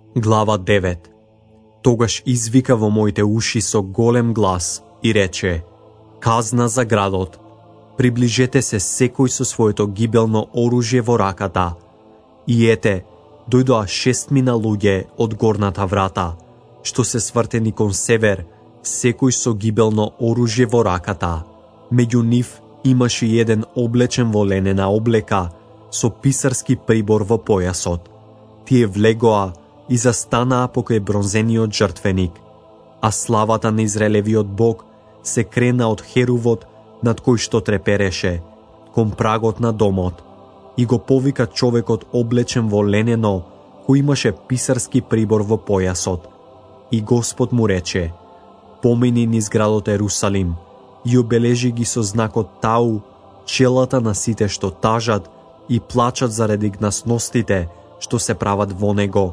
Глава 9. Тогаш извика во моите уши со голем глас и рече: казна за градот. Приближете се секој со своето гибелно оружје во раката. И ете, дојдоа 6 луѓе од горната врата, што се свртени кон север, секој со гибелно оружје во раката. Меѓу нив имаше еден облечен во ленена облека, со писарски прибор во појасот. Тие влегоа и застанаа покрај бронзениот жртвеник, а славата на Израелевиот Бог се крена од херувот над кој што трепереше, кон прагот на домот, и го повика човекот облечен во ленено, кој имаше писарски прибор во појасот. И Господ му рече: помини низ градот Ерусалим и обележи ги со знакот тау челата на сите што тажат и плачат заради гнасностите што се прават во него.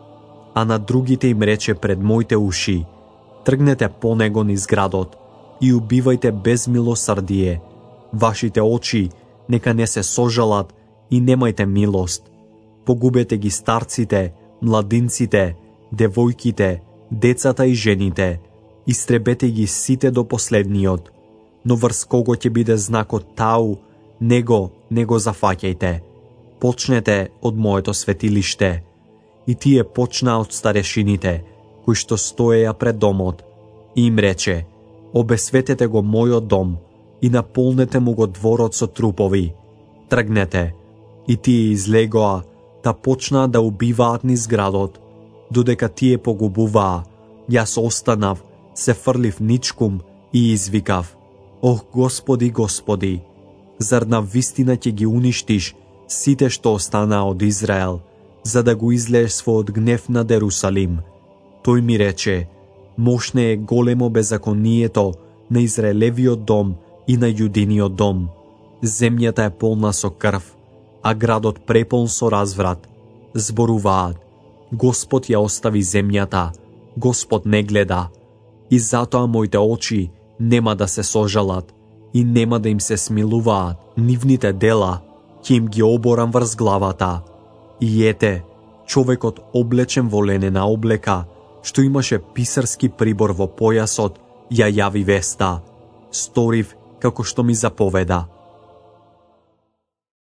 А на другите им рече пред моите уши: тргнете по него низ градот и убивајте без милосрдие. Вашите очи нека не се сожалат и немајте милост. Погубете ги старците, младинците, девојките, децата и жените. Истребете ги сите до последниот. Но врз кого ќе биде знакот тау, него не го зафаќајте. Почнете од моето светилиште. И тие почнаа од старешините, кои што стоеја пред домот, и им рече: обесветете го мојот дом и наполнете му го дворот со трупови. Тргнете. И тие излегоа, да почнаа да убиваат низ градот. Додека тие погубуваа, јас останав, се фрлив ничкум и извикав: ох, Господи, Господи, зар на вистина ќе ги уништиш сите што останаа од Израел, за да го излееш својот гнев над Ерусалим? Тој ми рече: мошне е големо беззаконието на Израелевиот дом и на Јудиниот дом. Земјата е полна со крв, а градот препон со разврат. Зборуваат: Господ ја остави земјата, Господ не гледа. И затоа моите очи нема да се сожалат и нема да им се смилуваат. Нивните дела ќе им ги оборам врз главата. И ете, човекот облечен во ленена облека, што имаше писарски прибор во појасот, ја јави веста: сторив како што ми заповеда.